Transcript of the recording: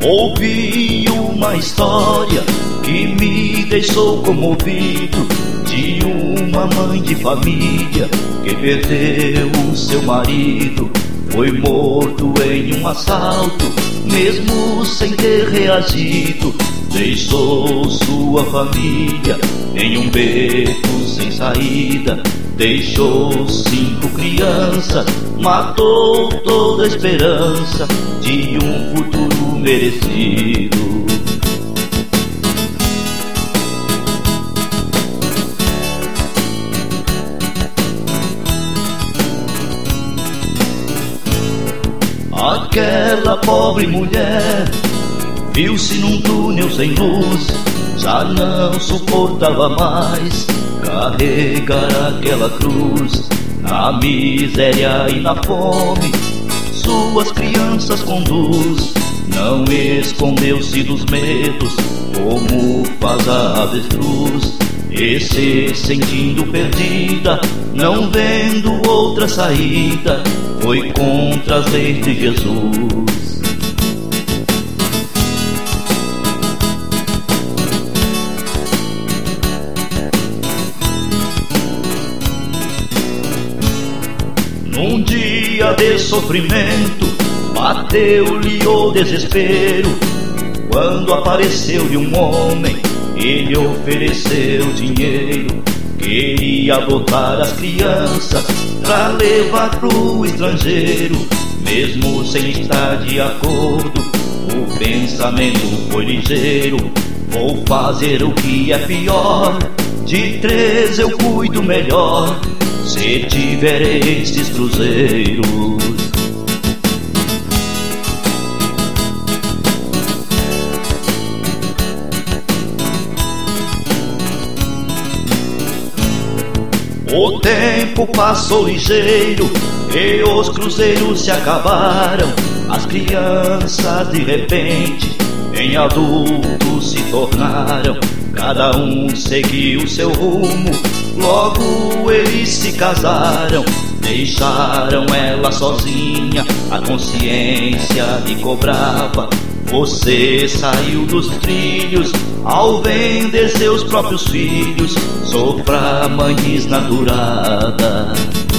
Ouvi uma história que me deixou comovido, de uma mãe de família que perdeu o seu marido. Foi morto em um assalto, mesmo sem ter reagido. Deixou sua família em um beco sem saída. Deixou 5 crianças, matou toda a esperança de um futuro merecido. Aquela pobre mulher viu-se num túnel sem luz, já não suportava mais carregar aquela cruz. Na miséria e na fome suas crianças conduz. Não escondeu-se dos medos como faz a avestruz, e se sentindo perdida, não vendo outra saída, foi contra as leis de Jesus. Num dia de sofrimento, bateu-lhe o desespero, quando apareceu-lhe um homem e lhe ofereceu dinheiro. Queria adotar as crianças pra levar pro estrangeiro. Mesmo sem estar de acordo, o pensamento foi ligeiro. Vou fazer o que é pior, de 3 eu cuido melhor, se tiver estes cruzeiros. O tempo passou ligeiro e os cruzeiros se acabaram. As crianças de repente em adultos se tornaram. Cada um seguiu seu rumo, logo eles se casaram. Deixaram ela sozinha, a consciência lhe cobrava. Você saiu dos trilhos ao vender seus próprios filhos, sofra mãe desnaturada.